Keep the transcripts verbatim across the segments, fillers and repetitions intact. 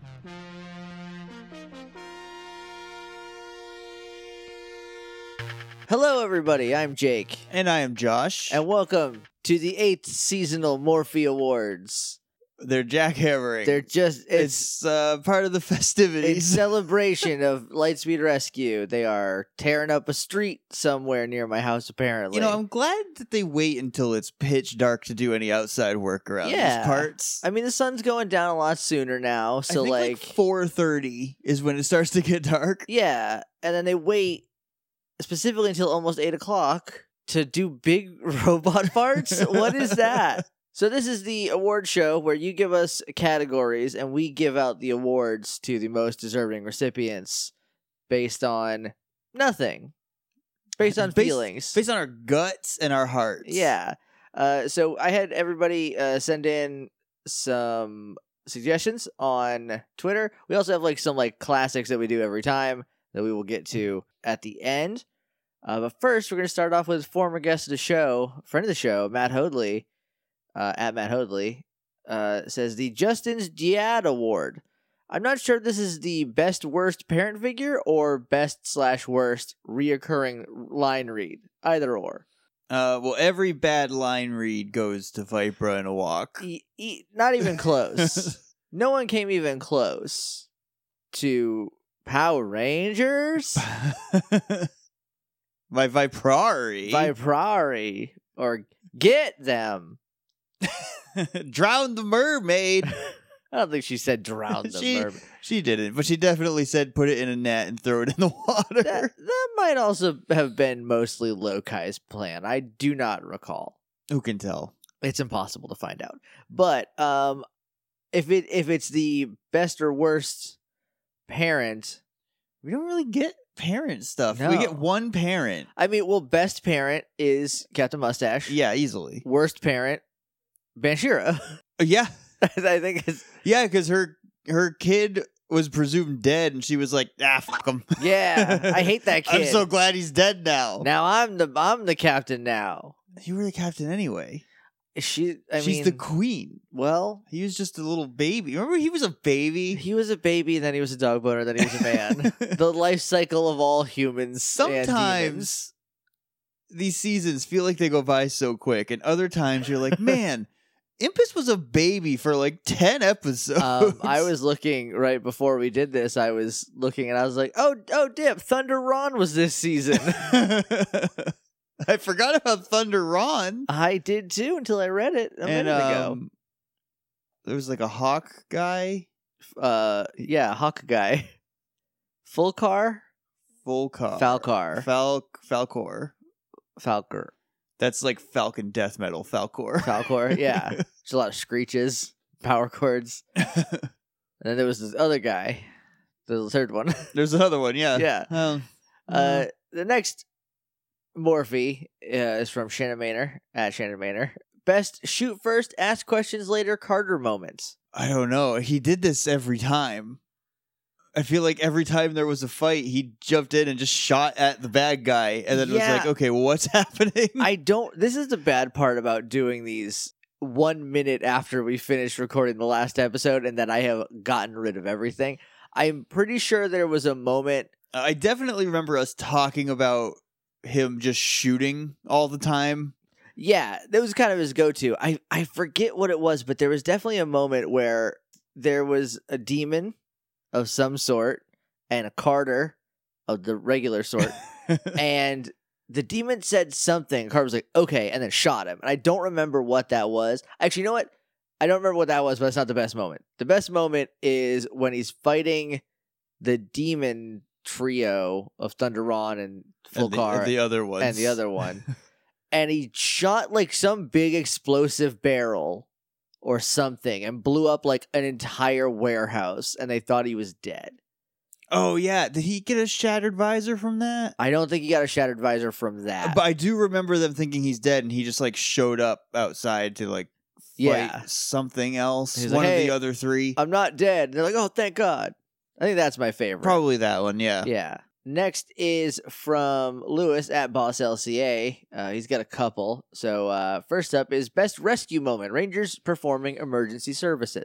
Hello, everybody. I'm Jake. And I am Josh. And welcome to the eighth seasonal Morphe Awards. They're jackhammering. They're just, it's, it's uh, part of the festivities. It's celebration of Lightspeed Rescue. They are tearing up a street somewhere near my house, apparently. You know, I'm glad that they wait until it's pitch dark to do any outside work around yeah. these parts. I mean, the sun's going down a lot sooner now, so I think like... like four thirty is when it starts to get dark. Yeah, and then they wait specifically until almost eight o'clock to do big robot farts? What is that? So this is the award show where you give us categories and we give out the awards to the most deserving recipients based on nothing. Based on based, feelings. Based on our guts and our hearts. Yeah. Uh, so I had everybody uh, send in some suggestions on Twitter. We also have like some like classics that we do every time that we will get to at the end. Uh, but first, we're going to start off with former guest of the show, friend of the show, Matt Hoadley, uh, at Matt Hoadley, uh, says the Justin's Diad Award. I'm not sure if this is the best worst parent figure or best slash worst reoccurring line read. Either or. Uh, well, every bad line read goes to Vipra and a walk. E- e- not even close. No one came even close to Power Rangers. My Viprari. Viprari. Or get them. Drown the mermaid. I don't think she said drown the she, mermaid. She didn't, but she definitely said put it in a net and throw it in the water. That, that might also have been mostly Lokai's plan. I do not recall. Who can tell? It's impossible to find out. But um, if it if it's the best or worst parent, we don't really get parent stuff. No. We get one parent. I mean, well, best parent is Captain Mustache. Yeah, easily. Worst parent, Banshiro. Yeah. I think it's... Yeah, because her, her kid was presumed dead, and she was like, ah, fuck him. Yeah, I hate that kid. I'm so glad he's dead now. Now I'm the I'm the captain now. You were the captain anyway. She, I She's mean, the queen. Well, he was just a little baby. Remember, he was a baby. He was a baby, then he was a dog boner, then he was a man. The life cycle of all humans. Sometimes these seasons feel like they go by so quick, and other times you're like, man, Impus was a baby for like ten episodes. Um, I was looking right before we did this. I was looking, and I was like, oh, oh, dip! Thunder Ron was this season. I forgot about Thunder Ron. I did too until I read it a and, minute um, ago. There was like a hawk guy. Uh, yeah, hawk guy. Full car. Full car. Falcar. Falc. Falcor. Falcor. That's like Falcon death metal. Falcor. Falcor. Yeah. There's a lot of screeches, power chords, and then there was this other guy. The third one. There's another one. Yeah. Yeah. Um, uh, the next Morphe uh, is from Shannon Manor, at Shannon Manor. Best shoot first, ask questions later Carter moments. I don't know. He did this every time. I feel like every time there was a fight, he jumped in and just shot at the bad guy and then Yeah. was like, okay, well, what's happening? I don't... This is the bad part about doing these one minute after we finished recording the last episode and that I have gotten rid of everything. I'm pretty sure there was a moment... I definitely remember us talking about him just shooting all the time. Yeah, that was kind of his go-to. I, I forget what it was, but there was definitely a moment where there was a demon of some sort and a Carter of the regular sort, and the demon said something. Carter was like, okay, and then shot him. And I don't remember what that was. Actually, you know what? I don't remember what that was, but it's not the best moment. The best moment is when he's fighting the demon trio of Thunder Ron and Full Car and the other ones. and the other one. And he shot like some big explosive barrel or something and blew up like an entire warehouse, and they thought he was dead. Oh, yeah. Did he get a shattered visor from that? I don't think he got a shattered visor from that. But I do remember them thinking he's dead, and he just like showed up outside to like fight Yeah. something else. He's One like, of "Hey, the other three. I'm not dead. And they're like, oh, thank God. I think that's my favorite. Probably that one, yeah. Yeah. Next is from Lewis at Boss L C A. Uh, he's got a couple. So uh, first up is best rescue moment. Rangers performing emergency services.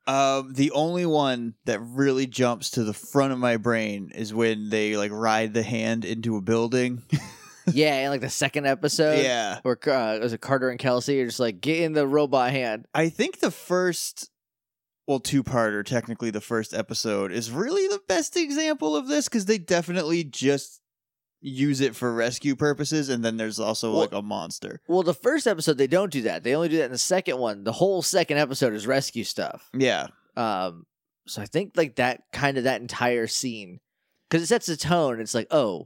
Um, the only one that really jumps to the front of my brain is when they like ride the hand into a building. Yeah, in like the second episode. Yeah. Where uh, was it Carter and Kelsey are just like, get in the robot hand. I think the first, well, two-parter, technically the first episode, is really the best example of this because they definitely just use it for rescue purposes, and then there's also Well- like a monster. Well, the first episode, they don't do that. They only do that in the second one. The whole second episode is rescue stuff. Yeah. Um, so I think like that kind of that entire scene, because it sets the tone. It's like, oh,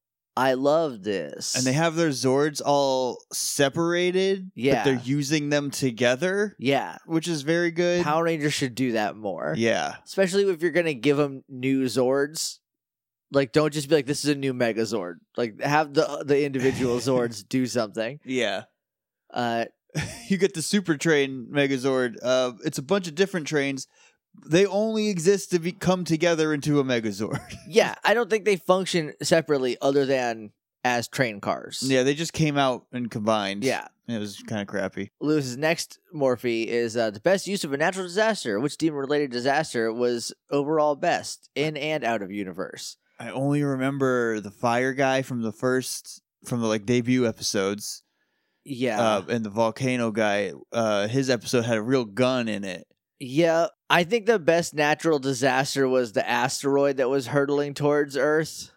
I love this. And they have their Zords all separated, Yeah. but they're using them together, Yeah. which is very good. Power Rangers should do that more. Yeah. Especially if you're going to give them new Zords. Like, don't just be like, this is a new Megazord. Like, have the the individual Zords do something. Yeah. Uh, You get the Super Train Megazord. Uh, it's a bunch of different trains. They only exist to be, come together into a Megazord. yeah, I don't think they function separately other than as train cars. Yeah, they just came out and combined. Yeah. It was kind of crappy. Lewis's next Morphe is uh, the best use of a natural disaster. Which demon-related disaster was overall best in and out of universe? I only remember the fire guy from the first, from the like debut episodes. Yeah. Uh, and the volcano guy, uh, his episode had a real gun in it. Yeah, I think the best natural disaster was the asteroid that was hurtling towards Earth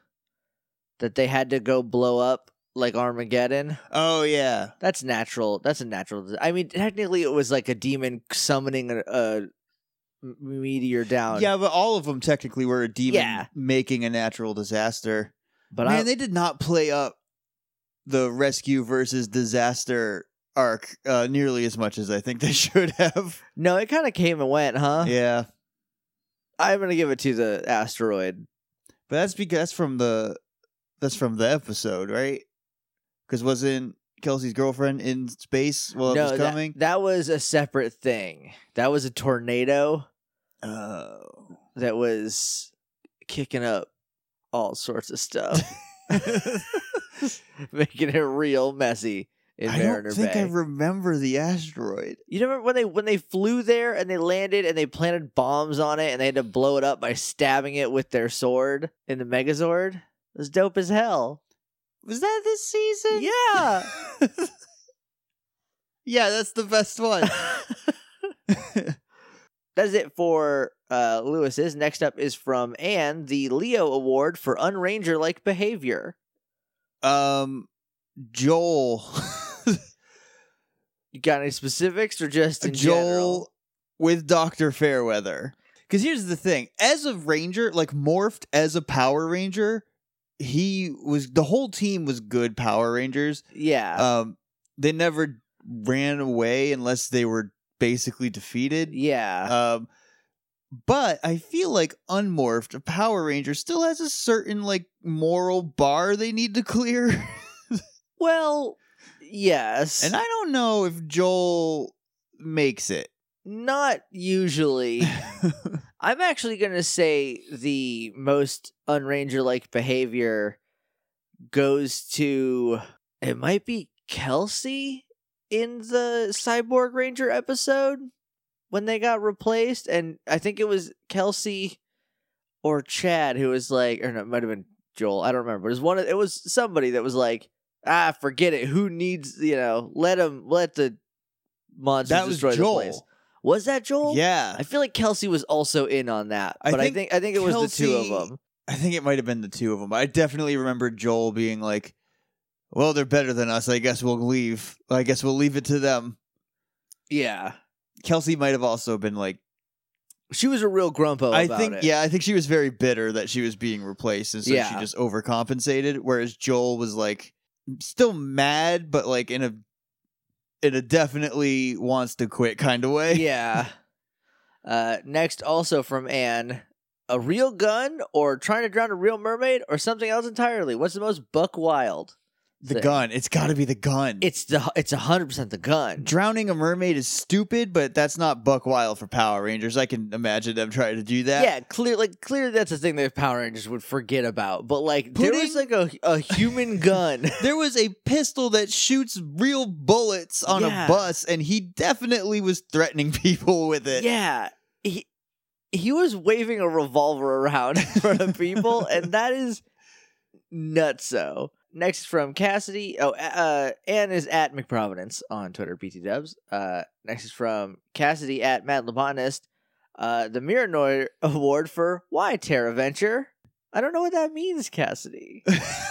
that they had to go blow up like Armageddon. Oh, yeah. That's natural. That's a natural. dis- I mean, technically, it was like a demon summoning a, a m- meteor down. Yeah, but all of them technically were a demon Yeah. making a natural disaster. but Man, I, they did not play up the rescue versus disaster arc uh, nearly as much as I think they should have. no, it kind of came and went, huh? Yeah, I'm gonna give it to the asteroid. but that's because that's from the that's from the episode, right? Because wasn't Kelsey's girlfriend in space while it no, was that, coming? that was a separate thing. That was a tornado Oh, that was kicking up all sorts of stuff. Making it real messy in I Mariner don't think Bay. I remember the asteroid. You remember when they when they flew there and they landed and they planted bombs on it and they had to blow it up by stabbing it with their sword in the Megazord? It was dope as hell. Was that this season? Yeah. Yeah, that's the best one. That's it for uh, Lewis's. Next up is from Anne, the Leo Award for Unranger-like behavior. um, Joel. You got any specifics or just in Joel general? with Doctor Fairweather. Because here's the thing: as a ranger, like morphed as a Power Ranger, he was the whole team was good Power Rangers. Yeah. Um, they never ran away unless they were basically defeated. yeah. Um, but I feel like unmorphed, a Power Ranger still has a certain like moral bar they need to clear. well, yes. And I don't know if Joel makes it. Not usually. I'm actually going to say the most unranger-like behavior goes to, it might be Kelsey in the Cyborg Ranger episode when they got replaced. And I think it was Kelsey or Chad who was like, or no, it might have been Joel. I don't remember. It was one of, it was somebody that was like, ah, forget it. Who needs, you know, let him, let the monsters That was destroy Joel. the place. Was that Joel? Yeah. I feel like Kelsey was also in on that, I but I think think I think it was the two of Kelsey- them. I think it might have been the two of them. But I definitely remember Joel being like, well, they're better than us. I guess we'll leave. I guess we'll leave it to them. Yeah, Kelsey might have also been like, she was a real grumpo I about think, it. yeah, I think she was very bitter that she was being replaced. And so Yeah. she just overcompensated. Whereas Joel was like, still mad, but like in a, in a definitely wants to quit kind of way. yeah. Uh, next, also from Anne, a real gun or trying to drown a real mermaid or something else entirely. What's the most buck wild? The thing? gun. It's got to be the gun. It's the it's a hundred percent the gun. Drowning a mermaid is stupid, but that's not buck wild for Power Rangers. I can imagine them trying to do that. Yeah, clear like clearly that's a thing that Power Rangers would forget about. But like there was like Putting- a a human gun. There was a pistol that shoots real bullets on Yeah. a bus, and he definitely was threatening people with it. Yeah. he he was waving a revolver around in front of people, and that is nutso. Next from Cassidy. Oh, uh, Ann is at McProvidence on Twitter, P T Dubs. Uh, next is from Cassidy at Mad Lobotanist. Uh, the Miranoid Award for Why Terra Venture? I don't know what that means, Cassidy.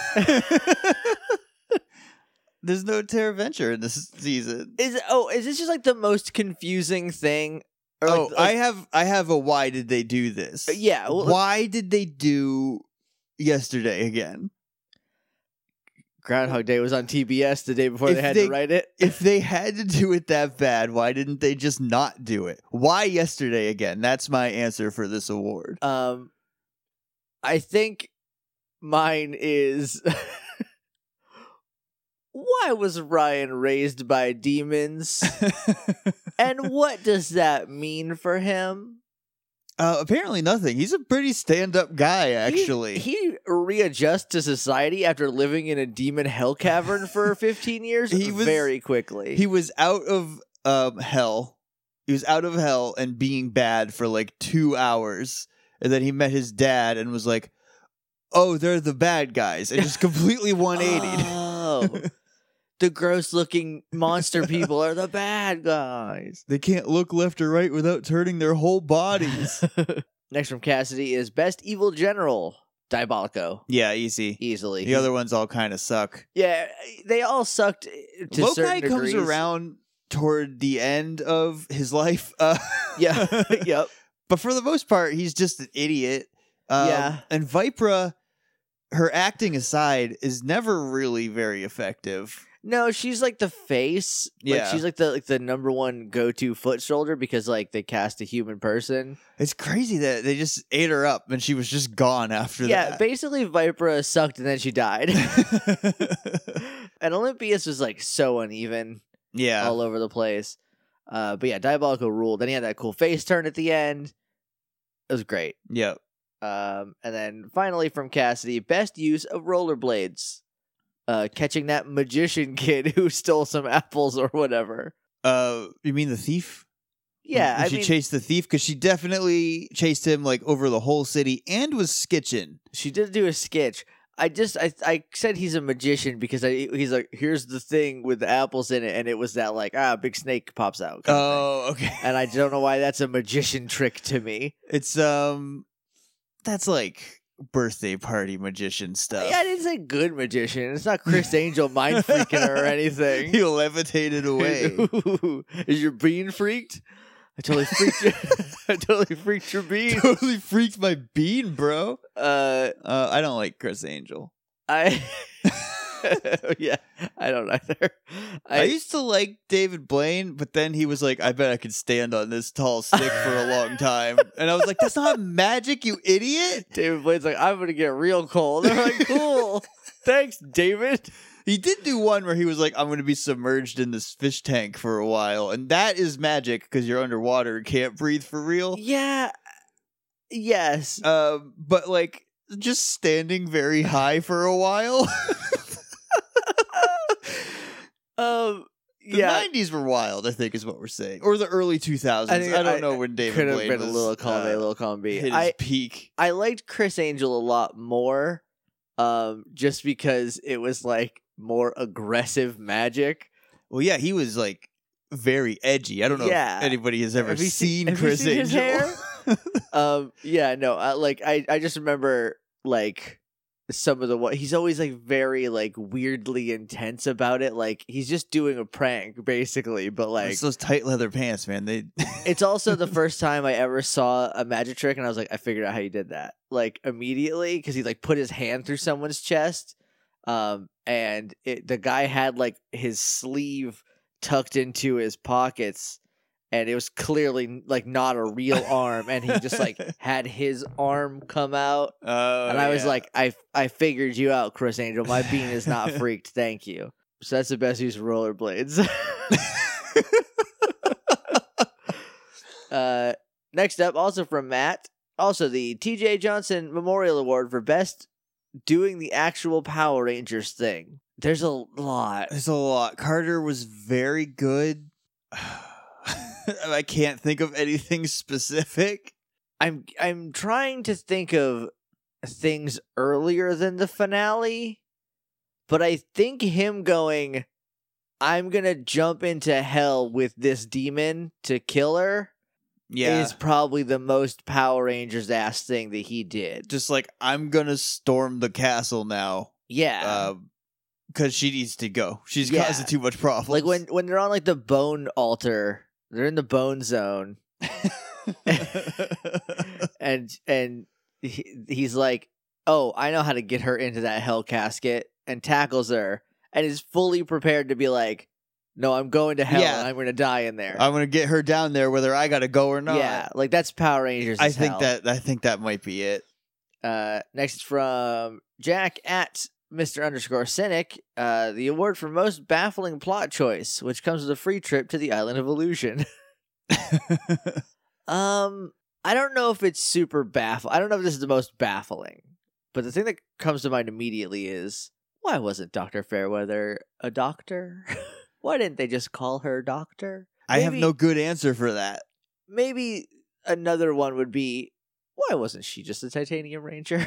There's no Terra Venture in this season. Is oh, is this just like the most confusing thing? Or Oh, like, like, I have I have a why did they do this? yeah. Well, Why did they do yesterday again? Groundhog Day was on T B S the day before If they had they- to write it. If they had to do it that bad, why didn't they just not do it? Why yesterday again? That's my answer for this award. Um, I think mine is why was Ryan raised by demons, and what does that mean for him? Uh, apparently nothing. He's a pretty stand-up guy, actually. He, he readjusts to society after living in a demon hell cavern for fifteen years He was- very quickly. He was out of um, hell. He was out of hell and being bad for like two hours. And then he met his dad and was like, oh, they're the bad guys. And just completely one eighty. Oh, the gross-looking monster people are the bad guys. They can't look left or right without turning their whole bodies. Next from Cassidy is Best Evil General, Diabolico. Yeah, easy. Easily. The other ones all kind of suck. Yeah, they all sucked to Lokai certain comes degrees. around toward the end of his life. Uh, Yeah, yep. But for the most part, he's just an idiot. Um, Yeah. And Vipra, her acting aside, is never really very effective. No, she's like the face. Like, Yeah. she's like the like the number one go-to foot soldier because like they cast a human person. It's crazy that they just ate her up and she was just gone after Yeah, that. basically Vipra sucked and then she died. And Olympius was like so uneven yeah. all over the place. Uh, but yeah, Diabolico ruled. Then he had that cool face turn at the end. It was great. Yep. Um, and then finally from Cassidy, best use of rollerblades. Uh, catching that magician kid who stole some apples or whatever. Uh, you mean the thief? Yeah, When I she mean, chased the thief because she definitely chased him like over the whole city and was skitching. she did do a sketch. I just I I said he's a magician because I he's like, here's the thing with the apples in it, and it was that like ah, a big snake pops out. kind of thing. Oh, okay. And I don't know why that's a magician trick to me. It's um, that's like birthday party magician stuff. Yeah, I didn't say good magician. It's not Chris Angel mind freaking her or anything. He levitated away. Ooh, is your bean freaked? I totally freaked you. I totally freaked your bean. Totally freaked my bean, bro. Uh, Uh, I don't like Chris Angel. I. Yeah, I don't either. I, I, used to like David Blaine, but then he was like, I bet I could stand on this tall stick for a long time. And I was like, that's not magic, you idiot. David Blaine's like, I'm gonna get real cold. They're like, cool. Thanks, David. He did do one where he was like, I'm going to be submerged in this fish tank for a while. And that is magic because you're underwater and can't breathe for real. Yeah. Yes. Um, but like just standing very high for a while. um. The Yeah. nineties were wild, I think is what we're saying. Or the early two thousands. I, I think don't I- know when David Could have Blaine been a was, little column A, uh, a little column B. hit his I peak. I liked Chris Angel a lot more, um, just because it was like more aggressive magic. Well, yeah, he was like very edgy. I don't know Yeah. if anybody has ever Have you seen seen- have you Chris seen his Angel. hair? Um, yeah, no, I, like I, I just remember like some of the what he's always like very like weirdly intense about it. Like he's just doing a prank basically, but like It's those tight leather pants, man. They it's also the first time I ever saw a magic trick, and I was like, I figured out how you did that like immediately because he like put his hand through someone's chest, um, and it, the guy had like his sleeve tucked into his pockets. And it was clearly like not a real arm, and he just like had his arm come out, Oh, and I was yeah. like, "I I figured you out, Chris Angel. My bean is not freaked. Thank you." So that's the best use of rollerblades. uh, next up, also from Matt, also the T J Johnson Memorial Award for best doing the actual Power Rangers thing. There's a lot. There's a lot. Carter was very good. I can't think of anything specific. I'm I'm trying to think of things earlier than the finale, but I think him going, I'm gonna jump into hell with this demon to kill her, Yeah. is probably the most Power Rangers ass thing that he did. Just like, I'm gonna storm the castle now. Yeah. Because uh, she needs to go. She's Yeah. causing too much problems. Like when, when they're on like the bone altar, they're in the bone zone. and and he, he's like, oh, I know how to get her into that hell casket, and tackles her and is fully prepared to be like, no, I'm going to hell Yeah. and I'm going to die in there. I'm gonna get her down there whether I gotta go or not. Yeah, like that's Power Rangers. I as think hell. that I think that might be it. Uh, next is from Jack at Mister underscore Cynic. Uh, the award for most baffling plot choice, which comes with a free trip to the Island of Illusion. um, I don't know if it's super baffling. I don't know if this is the most baffling, but the thing that comes to mind immediately is, why wasn't Doctor Fairweather a doctor? Why didn't they just call her Doctor? I have Maybe- no good answer for that. Maybe another one would be, why wasn't she just a Titanium Ranger?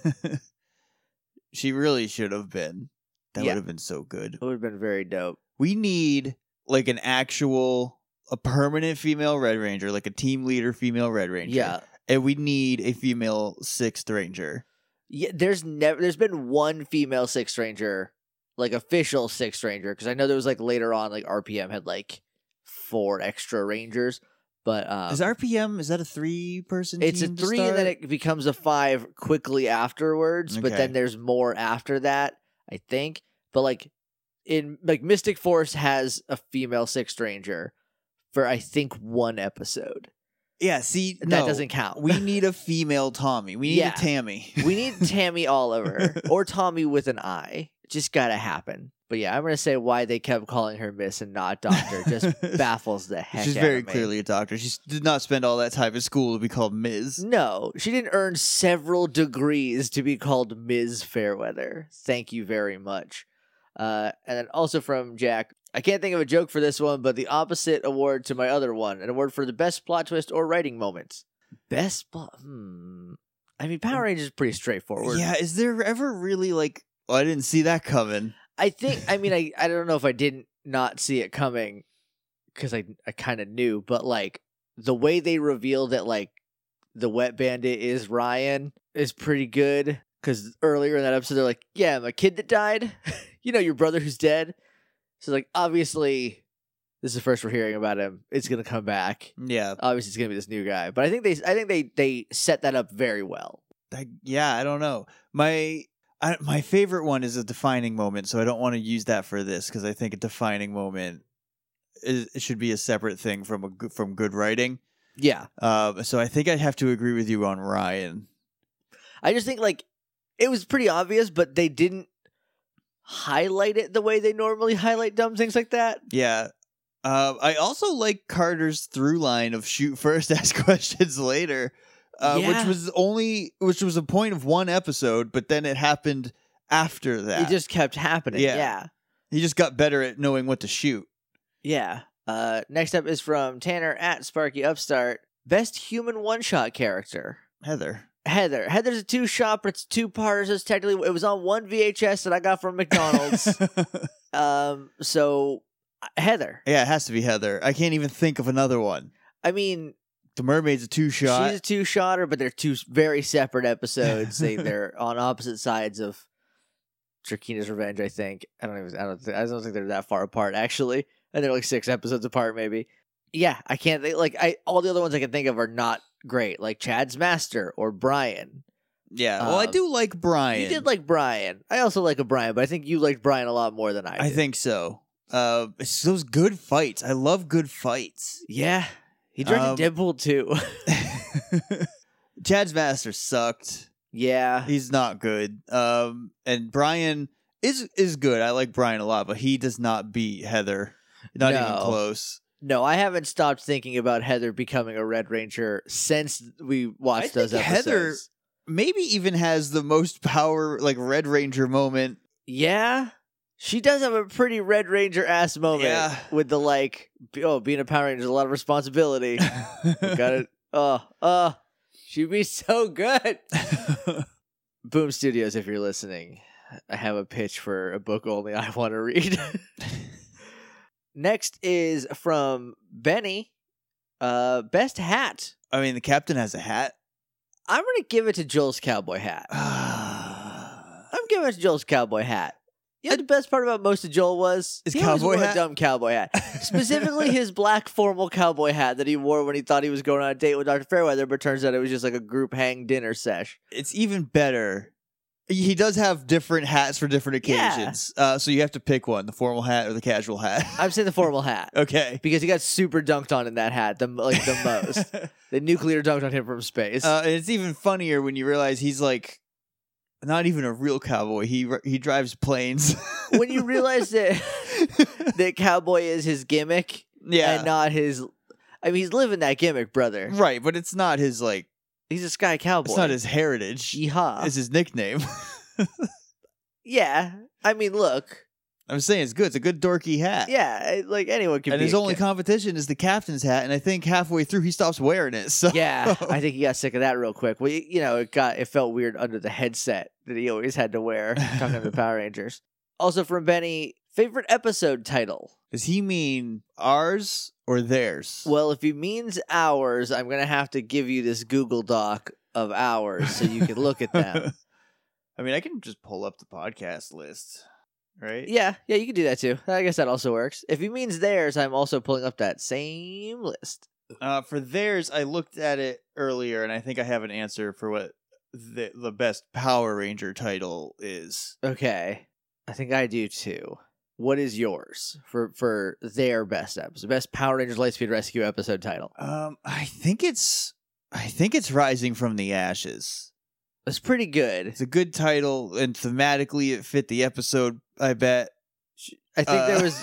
She really should have been. That Yeah. would have been so good. It would have been very dope. We need like an actual, a permanent female Red Ranger, like a team leader female Red Ranger. Yeah. And we need a female Sixth Ranger. Yeah, there's never there's been one female Sixth Ranger, like official Sixth Ranger, because I know there was like later on, like R P M had like four extra Rangers, but um, Is R P M, is that a three person it's a team to three and then start? it becomes a five quickly afterwards, but Okay. then there's more after that, I think. But like in like Mystic Force has a female Sixth Ranger for I think one episode. Yeah, see, That no, doesn't count. We need a female Tommy. We need Yeah. a Tammy. We need Tammy Oliver or Tommy with an I. Just gotta happen. But yeah, I'm gonna say why they kept calling her Miss and not Doctor just baffles the heck She's out very of me. clearly a doctor. She s- did not spend all that time in school to be called Miz No, she didn't earn several degrees to be called Miz Fairweather. Thank you very much. Uh, and then also from Jack, I can't think of a joke for this one, but the opposite award to my other one, an award for the best plot twist or writing moment. Best plot? Hmm. I mean, Power Rangers is pretty straightforward. Yeah, is there ever really like, oh, I didn't see that coming. I think, I mean, I, I don't know if I didn't not see it coming because I, I kind of knew, but like the way they reveal that like the Wet Bandit is Ryan is pretty good because earlier in that episode, they're like, yeah, my kid that died, you know, your brother who's dead. So like, obviously this is the first we're hearing about him. It's going to come back. Yeah, Obviously it's going to be this new guy, but I think they, I think they, they set that up very well. I, yeah, I don't know. My I, my favorite one is a defining moment, so I don't want to use that for this because I think a defining moment is, it should be a separate thing from a good- from good writing. Yeah. Uh, so I think I'd have to agree with you on Ryan. I just think like it was pretty obvious, but they didn't highlight it the way they normally highlight dumb things like that. Yeah. Uh, I also like Carter's through line of shoot first, ask questions later, uh, Yeah. which was only which was a point of one episode, but then it happened after that. It just kept happening. Yeah. Yeah. he just got better at knowing what to shoot. Yeah. Uh, next up is from Tanner at Sparky Upstart. Best human one shot character. Heather. Heather. Heather's a two shot, but it's two parters. It's technically it was on one V H S that I got from McDonald's. um, so Heather. Yeah, it has to be Heather. I can't even think of another one. I mean, The Mermaid's a two shot. she's a two shotter, but they're two very separate episodes. they they're on opposite sides of Drakina's Revenge. I think. I don't even. I don't. Think, I don't think they're that far apart actually. And they're like six episodes apart, maybe. Yeah, I can't think. Like I, all the other ones I can think of are not great. Like Chad's Master or Brian. Yeah, well, I Um, do like Brian. You did like Brian. I also like a Brian, but I think you liked Brian a lot more than I did. I think so. Uh, it's those good fights. I love good fights. Yeah, he directed Um, Deadpool too. Chad's Master sucked. yeah, He's not good. Um, and Brian is is good. I like Brian a lot, but he does not beat Heather. Not even No. close. no, I haven't stopped thinking about Heather becoming a Red Ranger since we watched I those think episodes. Heather- Maybe even has the most power, like Red Ranger moment. Yeah, She does have a pretty Red Ranger ass moment Yeah. with the like, oh, being a Power Ranger is a lot of responsibility. Got it. Oh, oh, she'd be so good. Boom Studios, if you're listening, I have a pitch for a book only I want to read. Next is from Benny. Uh, best hat. I mean, the captain has a hat. I'm gonna give it to Joel's cowboy hat. I'm giving it to Joel's cowboy hat. You know the best part about most of Joel was His he always cowboy wore hat? a dumb cowboy hat. Specifically his black formal cowboy hat that he wore when he thought he was going on a date with Doctor Fairweather, but turns out it was just like a group hang dinner sesh. It's even better. He does have different hats for different Yeah. occasions. Uh, so you have to pick one, the formal hat or the casual hat. I'm saying the formal hat. Okay. Because he got super dunked on in that hat, the like the most. The nuclear dunked on him from space. Uh, and it's even funnier when you realize he's like not even a real cowboy. He he drives planes. When you realize that that cowboy is his gimmick yeah, and not his. I mean, he's living that gimmick, brother. right, but it's not his like. He's a sky cowboy. It's not his heritage. Yeehaw. It's his nickname. Yeah. I mean, look. I'm saying it's good. It's a good dorky hat. Yeah, I- like anyone can And be. his a only ca- competition is the captain's hat, and I think halfway through he stops wearing it. So Yeah, I think he got sick of that real quick. Well, you you know, it got it felt weird under the headset that he always had to wear talking to the Power Rangers. Also from Benny, favorite episode title. does he mean ours or theirs? Well, if he means ours, I'm gonna have to give you this Google Doc of ours so you can look at them. I mean, I can just pull up the podcast list, right? Yeah, yeah, you can do that too. I guess that also works. If he means theirs, I'm also pulling up that same list. Uh, for theirs, I looked at it earlier, and I think I have an answer for what the the best Power Ranger title is. Okay, I think I do too. What is yours for for their best episode, best Power Rangers Lightspeed Rescue episode title? Um, I think it's I think it's Rising from the Ashes. It's pretty good. It's a good title, and thematically, it fit the episode. I bet. I think Uh, there was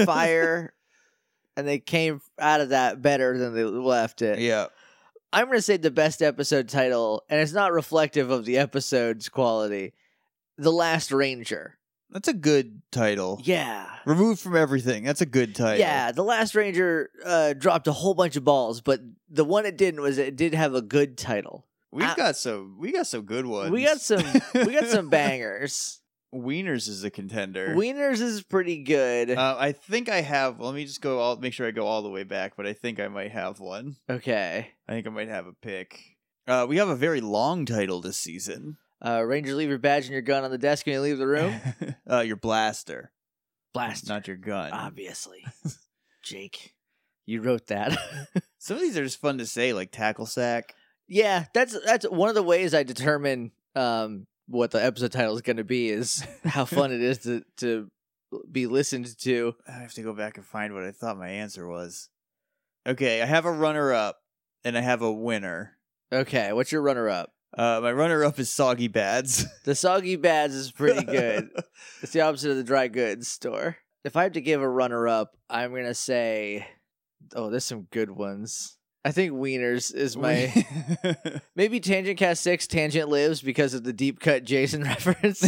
fire, and they came out of that better than they left it. Yeah. I'm going to say the best episode title, and it's not reflective of the episode's quality. The Last Ranger. That's a good title. Yeah. Removed from everything. That's a good title. Yeah, The Last Ranger uh, dropped a whole bunch of balls, but the one it didn't was it did have a good title. We've I- got some we got some good ones. We got some we got some bangers. Wieners is a contender. Wieners is pretty good. Uh, I think I have. Let me just go. All make sure I go all the way back. But I think I might have one. Okay. I think I might have a pick. Uh, we have a very long title this season. Uh, Ranger, leave your badge and your gun on the desk when you leave the room. uh, your blaster, Blast. not your gun. Obviously. Jake, you wrote that. Some of these are just fun to say, like tackle sack. Yeah, that's that's one of the ways I determine um, what the episode title is going to be is how fun it is to, to be listened to. I have to go back and find what I thought my answer was. Okay, I have a runner-up and I have a winner. Okay, what's your runner-up? Uh, my runner-up is Soggy Bads. The Soggy Bads is pretty good. It's the opposite of the dry goods store. If I have to give a runner-up, I'm going to say, oh, there's some good ones. I think Wieners is my... Maybe Tangent Cast six, Tangent Lives because of the deep cut Jason reference.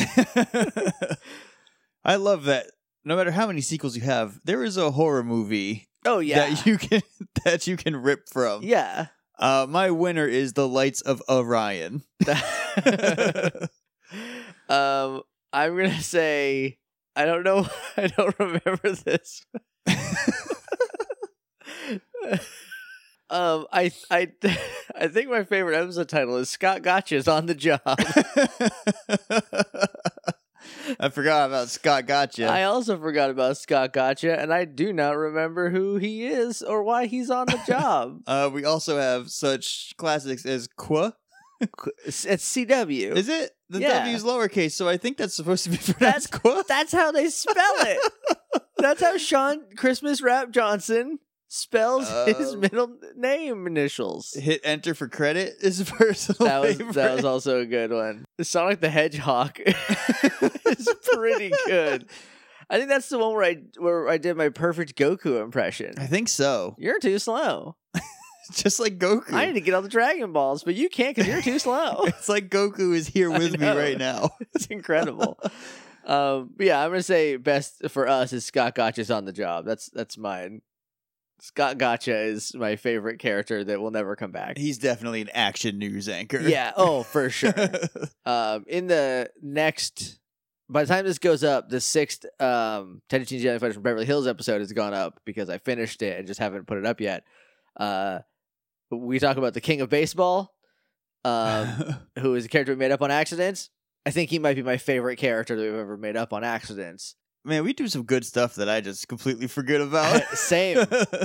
I love that. No matter how many sequels you have, there is a horror movie Oh, yeah. that you can that you can rip from. Yeah. Uh, my winner is The Lights of Orion. um, I'm going to say... I don't know. I don't remember this. um, I I I think my favorite episode title is Scott Gotcha's on the job. I forgot about Scott Gotcha. I also forgot about Scott Gotcha, and I do not remember who he is or why he's on the job. uh, we also have such classics as Qua. It's C W. Is it? The Yeah. W is lowercase, so I think that's supposed to be pronounced Qua. That's how they spell it. That's how Sean Christmas Rap Johnson spells his Um, middle name initials. Hit enter for credit is a personal That was favorite. that was also a good one. Sonic the Hedgehog is pretty good. I think that's the one where I where I did my perfect Goku impression. I think so. You're too slow. Just like Goku. I need to get all the Dragon Balls, but you can't because you're too slow. It's like Goku is here I with me know. right now. It's incredible. Um, but yeah, I'm gonna say best for us is Scott Gotcha's on the job. That's that's mine. Scott Gotcha is my favorite character that will never come back. He's definitely an action news anchor. Yeah, oh, for sure. um, in the next, by the time this goes up, the sixth um, Teenage Mutant Ninja Fighters from Beverly Hills episode has gone up because I finished it and just haven't put it up yet. Uh, we talk about the King of Baseball, um, who is a character we made up on accidents. I think he might be my favorite character that we've ever made up on accidents. Man, we do some good stuff that I just completely forget about. Same.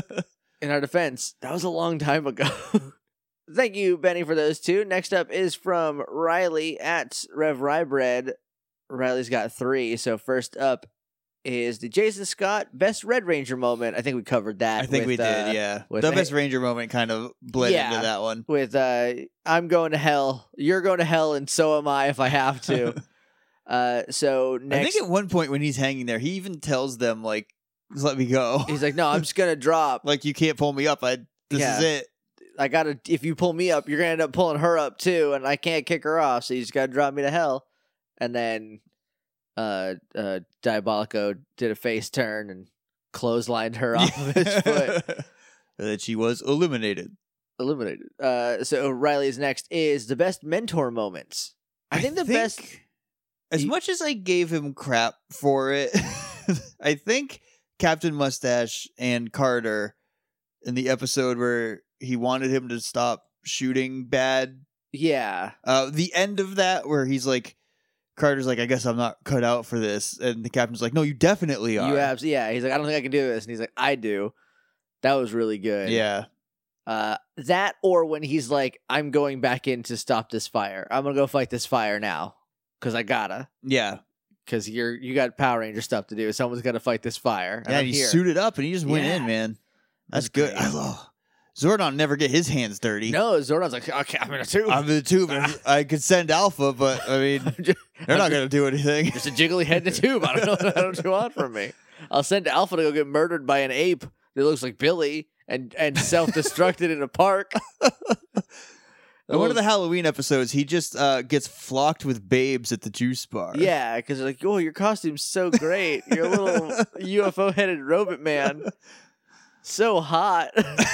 In our defense, that was a long time ago. Thank you, Benny, for those two. Next up is from Riley at Rev Rybread. Riley's got three. So first up is the Jason Scott Best Red Ranger moment. I think we covered that. I think with, we uh, did, yeah. with The the- Best Ranger moment kind of bled Yeah. into that one. With uh, I'm going to hell, you're going to hell, and so am I if I have to. uh, so next, I think at one point when he's hanging there, he even tells them, like, just let me go. he's like, no, I'm just going to drop. Like, you can't pull me up. I This Yeah. is it. I gotta. If you pull me up, you're gonna end up pulling her up too, and I can't kick her off. So you just gotta drop me to hell. And then, uh, uh, Diabolico did a face turn and clotheslined her off of his foot, That she was eliminated. eliminated. Uh, so Riley's next is the best mentor moments. I think the best. As You- much as I gave him crap for it, I think Captain Mustache and Carter in the episode where he wanted him to stop shooting bad. Yeah, Uh, the end of that where he's like, Carter's like, I guess I'm not cut out for this. And the captain's like, no, you definitely are. you have. Yeah, he's like, I don't think I can do this, and he's like, I do. That was really good. Yeah. Uh, that or when he's like, I'm going back in to stop this fire. I'm gonna go fight this fire now because I gotta. Yeah. Because you're you got Power Ranger stuff to do. Someone's got to fight this fire. And Yeah, I'm he here. suited up and he just went Yeah. in, man. That's That's good. great. I love Zordon never get his hands dirty. No, Zordon's like, okay, I'm in a tube. I'm in the tube. I could send Alpha, but I mean, I'm just, they're I'm not going to do anything. just a jiggly head in a tube. I don't know what, I don't know what you want from me. I'll send Alpha to go get murdered by an ape that looks like Billy and, and self-destructed in a park. In one of the Halloween episodes, he just uh, gets flocked with babes at the juice bar. Yeah, because they're like, oh, your costume's so great. You're a little U F O-headed robot man. So hot.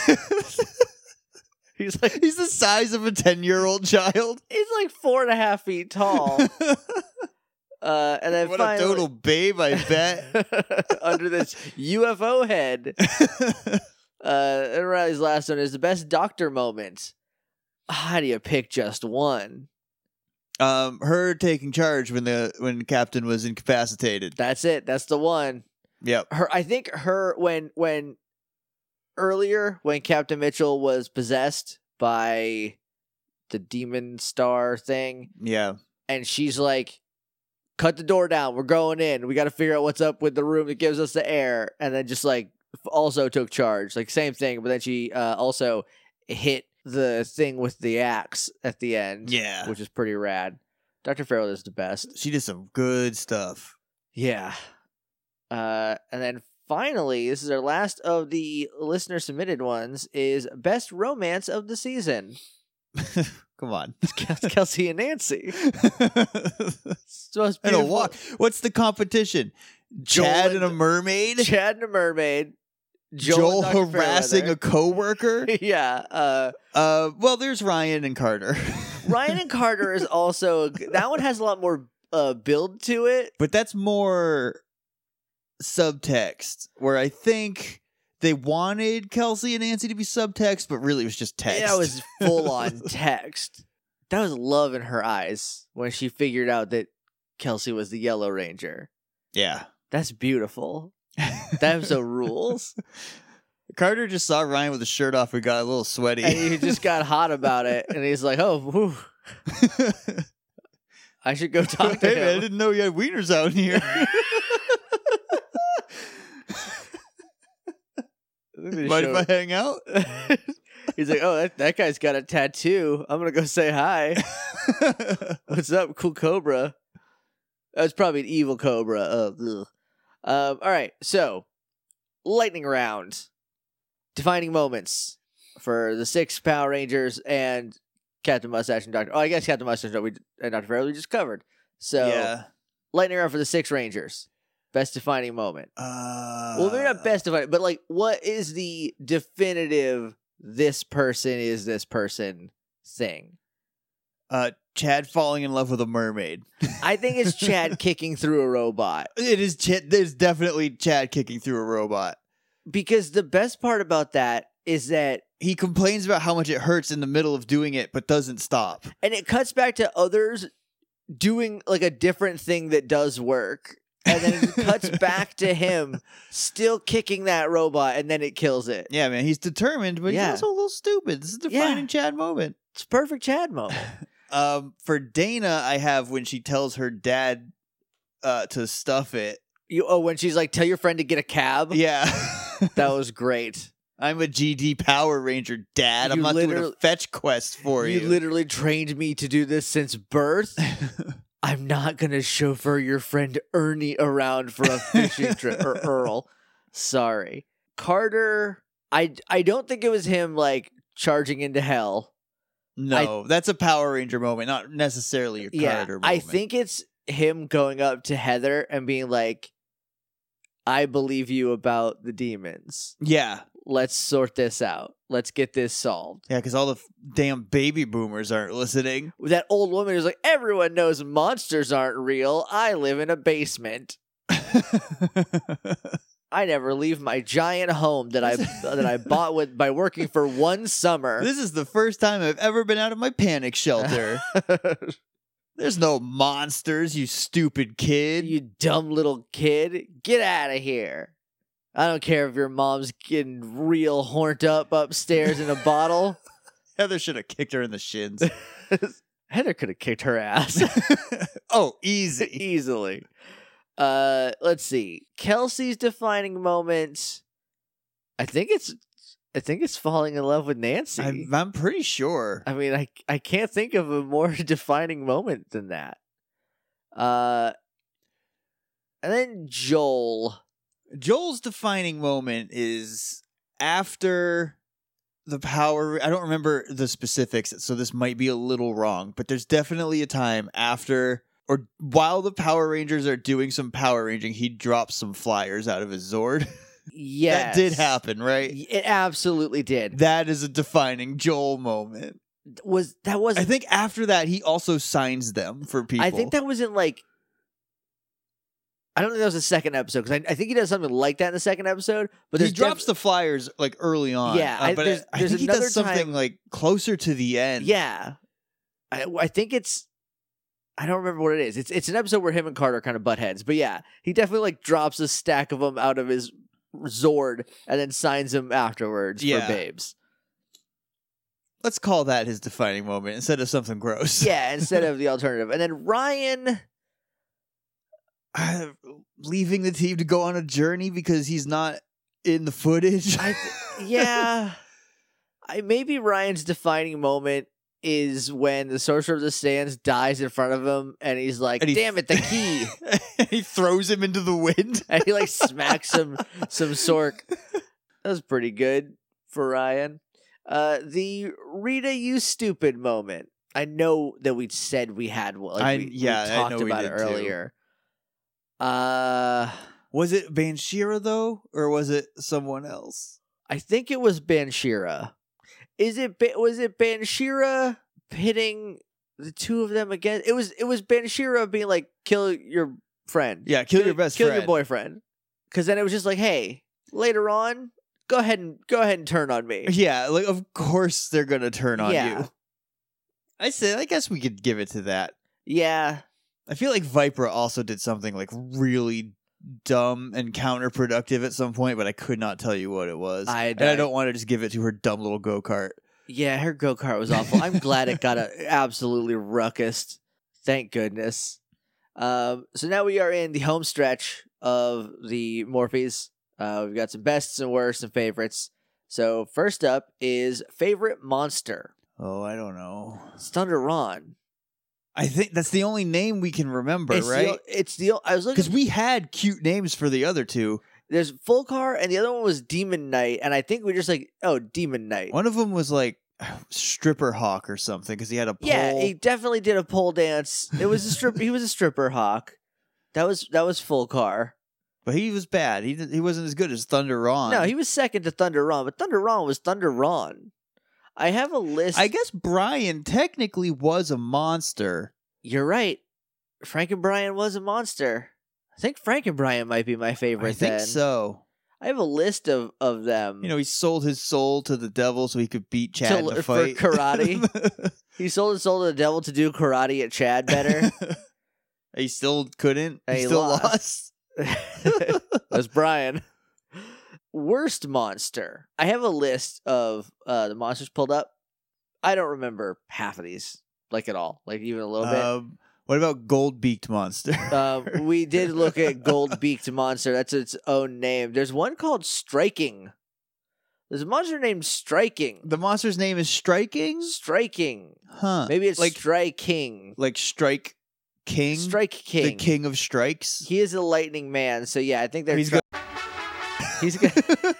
He's like, He's the size of a ten-year-old child. he's like four and a half feet tall. Uh, and then What finally, a total babe, I bet. under this U F O head. Uh, and Riley's last one is the best doctor moment. How do you pick just one? um, her taking charge when the when Captain was incapacitated. That's it. That's the one. Yep. Her, I think her when when earlier when Captain Mitchell was possessed by the demon star thing, Yeah. and she's like, cut the door down, we're going in, we got to figure out what's up with the room that gives us the air, and then just like also took charge, like same thing, but then she uh, also hit the thing with the axe at the end, Yeah. which is pretty rad. Doctor Farrell is the best. She did some good stuff. Yeah. Uh, and then finally, this is our last of the listener submitted ones, is best romance of the season. Come on. It's Kelsey and Nancy. It's the most And a beautiful- walk. What's the competition? Joel Chad and- and a mermaid? Chad and a mermaid. Joel, Joel, and Doctor harassing a Fairweather. coworker? Yeah. Uh, uh, well, there's Ryan and Carter. Ryan and Carter is also a g- that one has a lot more uh, build to it. But that's more subtext, where I think they wanted Kelsey and Nancy to be subtext, but really it was just text. That was full on text. That was love in her eyes when she figured out that Kelsey was the Yellow Ranger. Yeah. That's beautiful. That episode rules. Carter just saw Ryan with his shirt off and got a little sweaty. And he just got hot about it, and he's like, "Oh, whew, I should go talk to Hey, man, I him." didn't know you had wieners out here. Mind if I hang out? He's like, "Oh, that, that guy's got a tattoo. I'm gonna go say hi. What's up, cool cobra?" That's probably an evil cobra. Oh, ugh. Um, all right, so lightning round, defining moments for the six Power Rangers and Captain Mustache and Doctor. Oh, I guess Captain Mustache and Doctor Farrell we just covered. So Yeah. lightning round for the six Rangers. Best defining moment. Uh, Well, maybe not best defining, but like, what is the definitive this person is this person thing? Uh, Chad falling in love with a mermaid. I think it's Chad kicking through a robot. It is. Ch- There's definitely Chad kicking through a robot. Because the best part about that is that, He complains about how much it hurts in the middle of doing it, but doesn't stop. and it cuts back to others doing like a different thing that does work. And then it cuts back to him still kicking that robot, and then it kills it. Yeah, man, he's determined, but Yeah. he's also a little stupid. This is a defining Yeah. Chad moment. It's a perfect Chad moment. Um, for Dana, I have when she tells her dad uh, to stuff it. You, oh, when she's like, tell your friend to get a cab. Yeah. That was great. I'm a G D Power Ranger, Dad. I'm You not doing a literally- fetch quest for you. You literally trained me to do this since birth. I'm not going to chauffeur your friend Ernie around for a fishing trip. Or Earl. Sorry. Carter, I, I don't think it was him like charging into hell. no, that's a Power Ranger moment, not necessarily your Yeah, Carter moment. I think it's him going up to Heather and being like, I believe you about the demons. Yeah. Let's sort this out. Let's get this solved. Yeah, because all the f- damn baby boomers aren't listening. That old woman who's like, everyone knows monsters aren't real. I live in a basement. I never leave my giant home that I that I bought with by working for one summer. This is the first time I've ever been out of my panic shelter. There's no monsters, you stupid kid. You dumb little kid. Get out of here. I don't care if your mom's getting real horned up upstairs in a bottle. Heather should have kicked her in the shins. Heather could have kicked her ass Oh, easy. easily. Uh, let's see. Kelsey's defining moment. I think it's I think it's falling in love with Nancy. I'm, I'm pretty sure. I mean, I I can't think of a more defining moment than that. Uh, and then Joel. Joel's defining moment is after the power. I don't remember the specifics, so this might be a little wrong, but there's definitely a time after or while the Power Rangers are doing some Power Ranging, he drops some flyers out of his Zord. Yes, That did happen, right? It absolutely did. That is a defining Joel moment. Was that was I think after that, he also signs them for people. I think that was in like. I don't think that was the second episode because I, I think he does something like that in the second episode. But he there's drops def- the flyers like early on. Yeah, uh, I- but there's- I, there's think he another does something time- like closer to the end. Yeah, I, I think it's. I don't remember what it is. It's it's an episode where him and Carter kind of butt heads. But yeah, he definitely like drops a stack of them out of his Zord and then signs them afterwards Yeah. for babes. Let's call that his defining moment instead of something gross. Yeah, instead of the alternative. And then Ryan. Uh, leaving the team to go on a journey because he's not in the footage. I th- yeah, I maybe Ryan's defining moment is when the Sorcerer of the Sands dies in front of him, and he's like, And he- "Damn it, the key!" he throws him into the wind. and he like smacks some some Sork. That was pretty good for Ryan. Uh, the Rita, you stupid moment. I know that we said we had one. Like I- we, yeah, we I talked know we about did it too. earlier. Uh, Was it Banshira though, or was it someone else? I think it was Banshira. Is it Ba- was it Banshira pitting the two of them against? It was it was Banshira being like, kill your friend. Yeah, kill your best kill friend. your boyfriend. Because then it was just like, hey, later on, go ahead and go ahead and turn on me. Yeah, like of course they're gonna turn on Yeah. you. I said, I guess we could give it to that. Yeah, I feel like Vipra also did something like really dumb and counterproductive at some point, but I could not tell you what it was. I- and I, I- don't want to just give it to her dumb little go kart. yeah, her go kart was awful. I'm glad it got a, absolutely ruckused. Thank goodness. Um, so now we are in the home stretch of the Morphes. Uh, we've got some bests and worsts and favorites. So first up is favorite monster. Oh, I don't know. It's Thunder Ron. I think that's the only name we can remember, It's right? The, it's the I was looking Because we had cute names for the other two. there's Full Car and the other one was Demon Knight, and I think we just like oh Demon Knight. One of them was like Stripper Hawk or something because he had a pole. Yeah, he definitely did a pole dance. It was a strip. He was a stripper hawk. That was that was Full Car. But he was bad. He did, he wasn't as good as Thunder Ron. No, he was second to Thunder Ron, but Thunder Ron was Thunder Ron. I have a list. I guess Brian technically was a monster. You're right. Frankenbrian was a monster. I think Frankenbrian might be my favorite. I think then. so. I have a list of, of them. You know, he sold his soul to the devil so he could beat Chad To- in a for fight. karate. He sold his soul to the devil to do karate at Chad better. He still couldn't. And He, he still lost. lost. That's Brian. Worst monster. I have a list of uh, the monsters pulled up. I don't remember half of these, like at all, like even a little bit. Um, what about Gold Beaked Monster? Um, we did look at Gold Beaked Monster. That's its own name. There's one called Striking. There's a monster named Striking. The monster's name is Striking? Striking. Huh. Maybe it's like Striking. like Strike King? Strike King. The King of Strikes? He is a lightning man. So yeah, I think they're. He's try- go- He's good.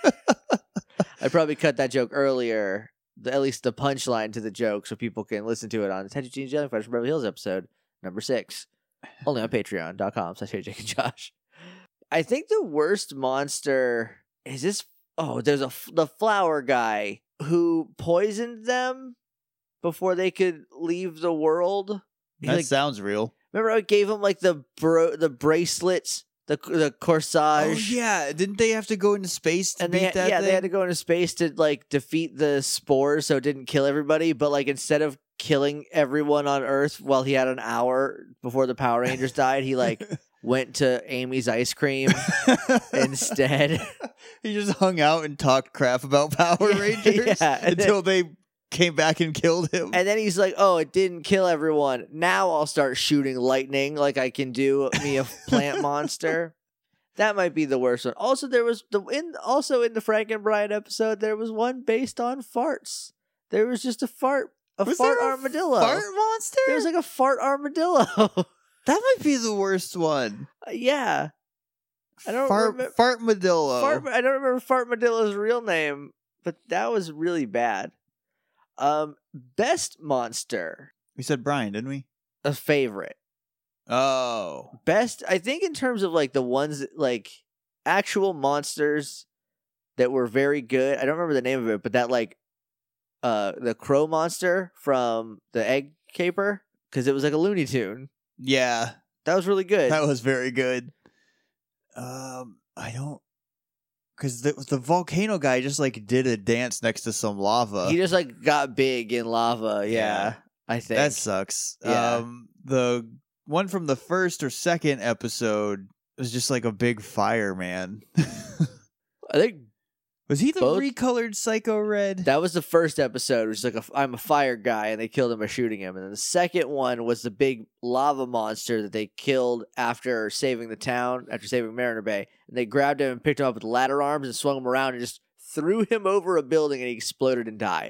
I probably cut that joke earlier. The, at least the punchline to the joke, so people can listen to it on the Ted Gene Jellyfish from Beverly Hills episode number six, only on Patreon dot com slash Jake and Josh. I think the worst monster is this. Oh, there's a the flower guy who poisoned them before they could leave the world. He, That like, sounds real. remember, I gave him like the bro the bracelets. The the corsage. Oh, yeah. Didn't they have to go into space to And beat they, that yeah, thing? they had to go into space to like defeat the spores, so it didn't kill everybody. But like instead of killing everyone on Earth while he had an hour before the Power Rangers died, he like went to Amy's ice cream instead. He just hung out and talked crap about Power Yeah, Rangers yeah, and until they came back and killed him. And then he's like, "Oh, it didn't kill everyone. Now I'll start shooting lightning like I can do me a plant monster." That might be the worst one. Also, there was the in also in the Frank and Brian episode, there was one based on farts. There was just a fart, a Was fart there a armadillo. Fart monster? There was like a fart armadillo. That might be the worst one. Yeah, I don't Fart, remember. Fartmadillo. Fart, I don't remember Fartmadillo's real name, but that was really bad. Um, best monster, We said Brian, didn't we? a favorite. Oh. Best, I think, in terms of like the ones that, like actual monsters that were very good. I don't remember the name of it, but that like uh the crow monster from the Egg Caper, because it was like a Looney Tune. Yeah. That was really good. That was very good. Um, I don't... Because the, the volcano guy just like did a dance next to some lava. he just like got big in lava. Yeah, Yeah. I think That sucks. Yeah. Um, the one from the first or second episode was just like a big fireman. I think Was he the Both- recolored Psycho Red? that was the first episode. Which is like a, I'm a fire guy, and they killed him by shooting him. And then the second one was the big lava monster that they killed after saving the town, after saving Mariner Bay. And they grabbed him and picked him up with ladder arms and swung him around and just threw him over a building, and he exploded and died.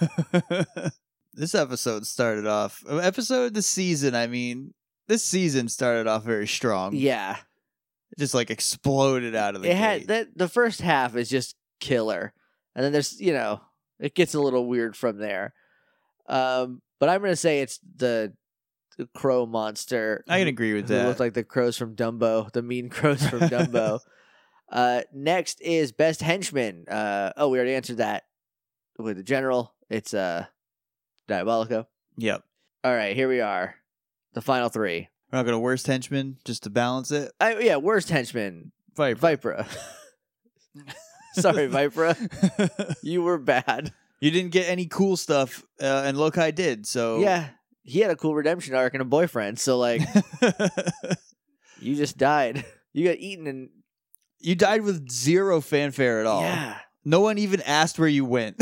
This episode started off. Episode this season, I mean, this season started off very strong. Yeah, It just like exploded out of the it had gate. that. The first half is just killer, and then there's you know it gets a little weird from there. Um, but I'm gonna say it's the, the crow monster. I can who- agree with who that. looked like the crows from Dumbo, the mean crows from Dumbo. Uh, next is best henchman. Uh, oh, we already answered that with the general. It's uh, Diabolico. Yep. All right, here we are, the final three. We're not going to worst henchman just to balance it. I, yeah, worst henchman, Viper. Vipera. Sorry, Vipera, you were bad. You didn't get any cool stuff, uh, and Lokai did, so... Yeah, he had a cool redemption arc and a boyfriend. So like, you just died. You got eaten and You died with zero fanfare at all. yeah. No one even asked where you went.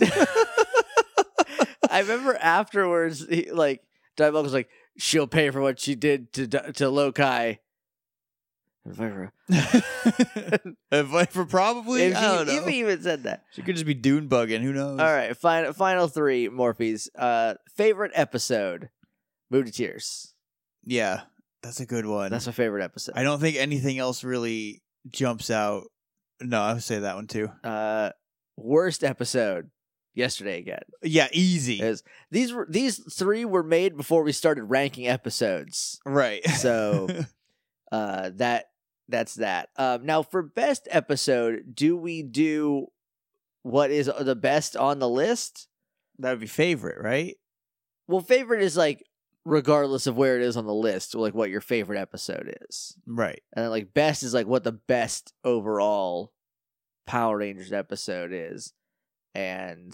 I remember afterwards, he, like Diabolic was like, "She'll pay for what she did to to Lokai." And Vipera. Uh, Viper probably? If I he, don't know. if he even said that. She could just be dune bugging. Who knows? All right, final final three Morphes. Uh, favorite episode, Move to Tears. Yeah, that's a good one. That's my favorite episode. I don't think anything else really jumps out. No, I would say that one too. Uh, worst episode, Yesterday Again. Yeah, easy. Is these were these three were made before we started ranking episodes. Right. So, uh, that that's that. Um, now for best episode, do we do what is the best on the list? That would be favorite, right? Well, favorite is like regardless of where it is on the list, like what your favorite episode is. Right. And then like best is like what the best overall Power Rangers episode is. And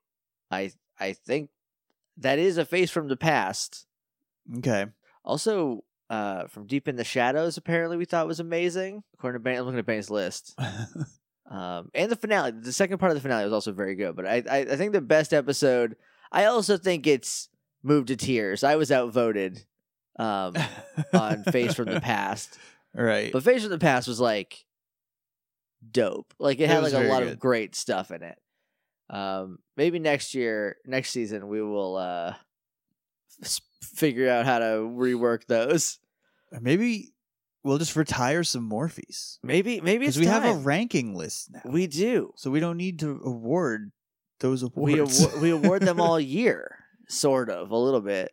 I I think that is a Face from the Past. Okay. Also, uh, from Deep in the Shadows, apparently we thought was amazing. According to Ben, I'm looking at Ben's list. um, and the finale, the second part of the finale was also very good. But I, I, I think the best episode, I also think it's Moved to Tears. I was outvoted um, on Face from the Past. Right. But Face from the Past was like dope. Like it It had was like a very lot good. of great stuff in it. Um, maybe next year, next season, we will uh, f- figure out how to rework those. Maybe we'll just retire some Morphes. Maybe, maybe it's Because we have a time. ranking list now. We do. So we don't need to award those We awards. award, we award them all year, sort of, a little bit.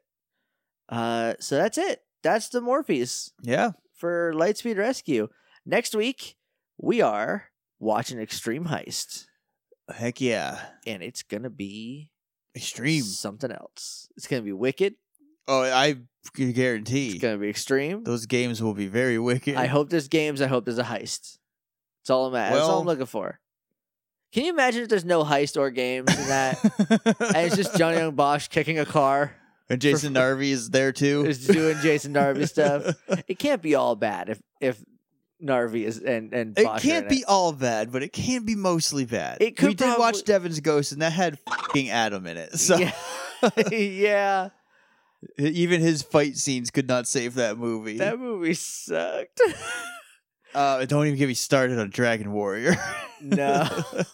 Uh, so that's it. That's the Morphes yeah. for Lightspeed Rescue. Next week, we are watching Extreme Heist, Heck yeah. and it's gonna be Extreme. something else. It's gonna be wicked. Oh, I can It's guarantee gonna be extreme. those games will be very wicked. I hope there's games. I hope there's a heist. That's all I'm at. That's all Well- I'm looking for. Can you imagine if there's no heist or games in that? And it's just Johnny Young Bosch kicking a car, And Jason Narvey is there too. is doing Jason Darby stuff. It can't be all bad if if Narvi is and and It Bosch are can't in be it. all bad, but it can be mostly bad. It could we did probably- watch Devin's Ghost, and that had fucking Adam in it. So Yeah. yeah, even his fight scenes could not save that movie. that movie sucked. Uh, don't even get me started on Dragon Warrior. No.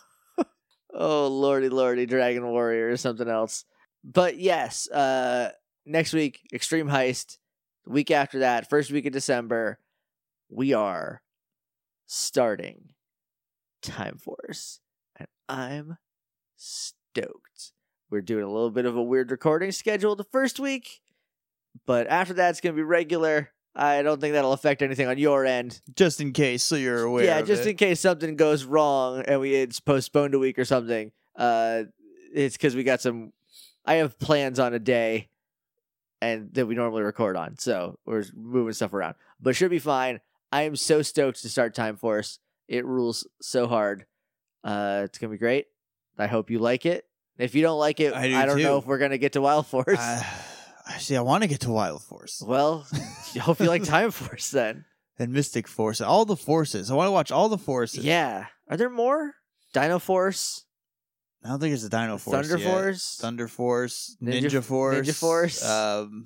Oh lordy, lordy, Dragon Warrior or something else. But yes, uh, next week, Extreme Heist. The week after that, first week of December, we are starting Time Force, and I'm stoked. We're doing a little bit of a weird recording schedule the first week, but after that, it's going to be regular. I don't think that'll affect anything on your end. Just in case, so you're aware. Yeah, of just it. in case something goes wrong and we it's postponed a week or something. Uh, it's because we got some. I have plans on a day, and that we normally record on, so we're moving stuff around. But should be fine. I am so stoked to start Time Force. It rules so hard. Uh, it's gonna be great. I hope you like it. If you don't like it, I do I, don't too. know if we're gonna get to Wild Force. Uh, actually, I want to get to Wild Force Well, I hope you like Time Force then. and Mystic Force, all the forces. I want to watch all the forces. Yeah. Are there more? Dino Force? I don't think it's a Dino Force. Thunder yet. Force? Thunder Force, Ninja- Ninja, Force, Ninja Force? um,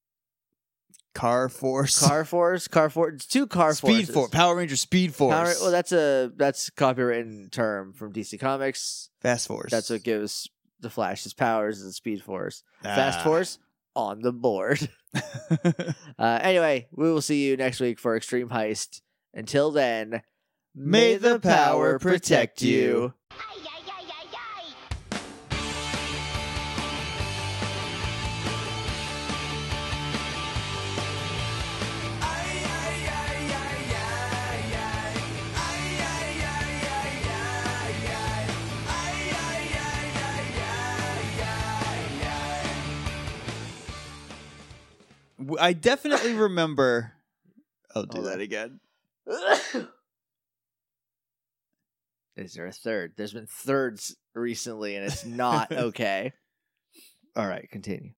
Car Force, Car Force? Car Force? It's two Car Speed Forces. Force, Power Ranger Speed Force, Power, well, that's a that's a copywritten term from D C Comics. Fast Force. That's what gives the Flash his powers is the Speed Force. Fast Ah. Force on the board. uh, anyway, we will see you next week for Extreme Heist. Until then, May the power protect you. W- I definitely remember. I'll do Hold that on. again. Is there a third? There's been thirds recently, and it's not okay. All right, continue.